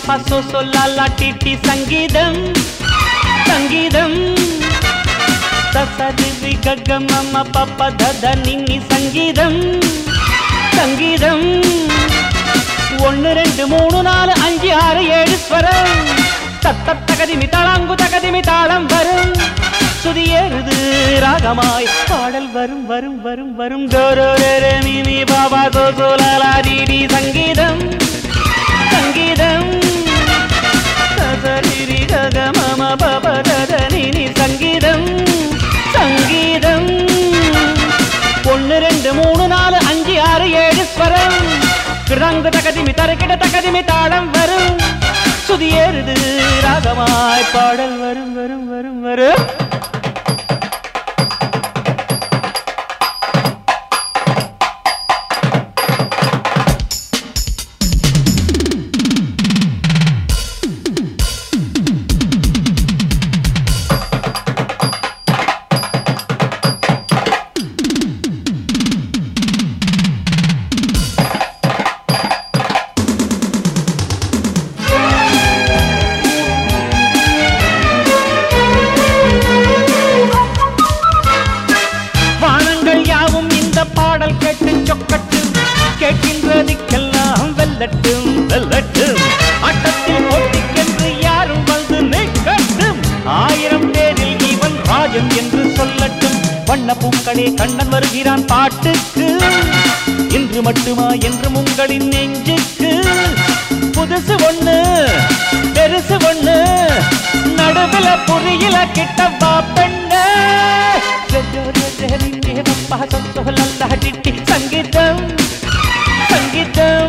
Papa so சொல்லா டிட்டி சங்கீதம் சங்கீதம் சசதி கக மம பப்ப தத நின்னி சங்கீதம் சங்கீதம் 1 2 3 4 5 6 7 ஸ்வரம் தத்த தகதிமி தாளங்கு தகதிமி தாளம் வரும் சுதியேறுது ராகமாய் பாடல் வரும் வரும் வரும் வரும் டோரோரே மிமி பாபா சோ சோலா டிடி சங்கீதம் சங்கீதம் சசரி கக மம பப்ப தத நின்னி சங்கீதம் சங்கீதம் 1 2 3 4 5 6 7 ஸ்வரம் கிரங்க தகதிமி தரகிட தகதிமி தாளம் வரும் சுதியேறுது ராகமாய் பாடல் வரும் வரும் வரும் வரும் பாடல் கேட்டு சொக்கட்டு கேட்கின்றதுக்கெல்லாம் வெல்லட்டும் வெல்லட்டும் ஆட்டத்தில் போட்டிக்கென்று யாரும் வந்து நிற்கட்டும் 1000 பேரில் இவன் ராஜன் என்று சொல்லட்டும் வண்ண பூக்களே கண்ணன் வருகிறான் பாட்டுக்கு இன்று மட்டுமா என்றும் உங்களின் நெஞ்சுக்கு புதுசு ஒண்ணு பெருசு ஒண்ணு நடுவில் புரியல கிட்ட வா பெண்ணு சங்கீதம் சங்கீதம்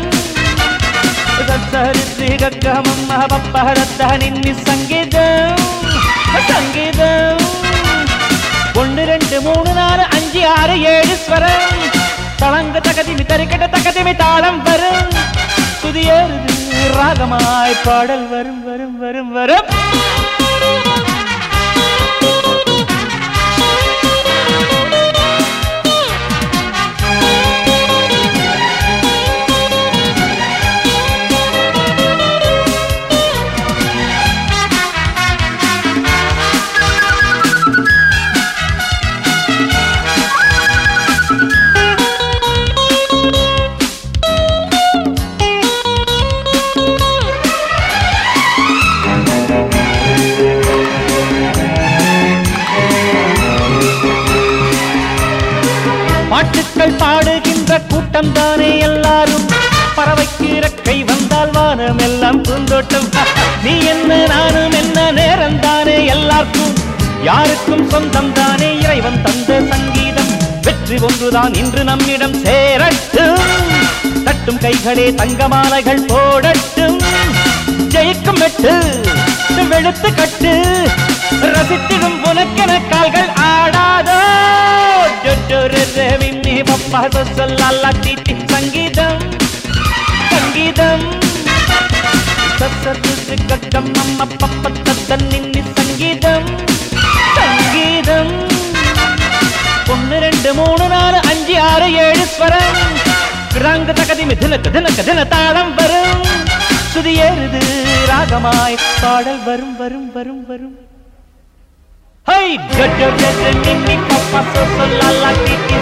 சங்கீதம் சங்கீதம் 1 2 3 4 5 6 7 ஸ்வரம் தளங்க தகதிமி தரிக்கட்ட தகதிமி தாளம் வரும் சுதியேறுது ராகமாய் பாடல் வரும் வரும் வரும் வரும் பாட்டுக்கள் பாடுகின்ற கூட்டம் தானே எல்லாரும் பறவைக்கு இறக்கை வந்தால் வானம் எல்லாம் பூந்தோட்டம் நீ என்ன நானும் என்ன நேரம் தானே எல்லாருக்கும் யாருக்கும் சொந்தம் தானே இறைவன் தந்த சங்கீதம் வெற்றி ஒன்றுதான் இன்று நம்மிடம் சேரட்டும் தட்டும் கைகளே தங்க மாலைகள் போடட்டும் ஜெயிக்கும் வெட்டு வெளுத்து கட்டு ரசித்திடும் உனக்கென கால்கள் ஆடாதோ பப்பா சொல்லா டிட்டி சங்கீதம் சங்கீதம் சசரி கக மம பப்ப தத நின்னி சங்கீதம் சங்கீதம் 1 2 3 4 5 6 7 ஸ்வரம் கிரங்க தகதிமி தினக தினக தின தாளம் வரும் சுதியேறுது ராகமாய் பாடல் வரும் வரும் வரும் வரும் ஹை கட கட நின்னி பப்பா சொல்லா டிட்டி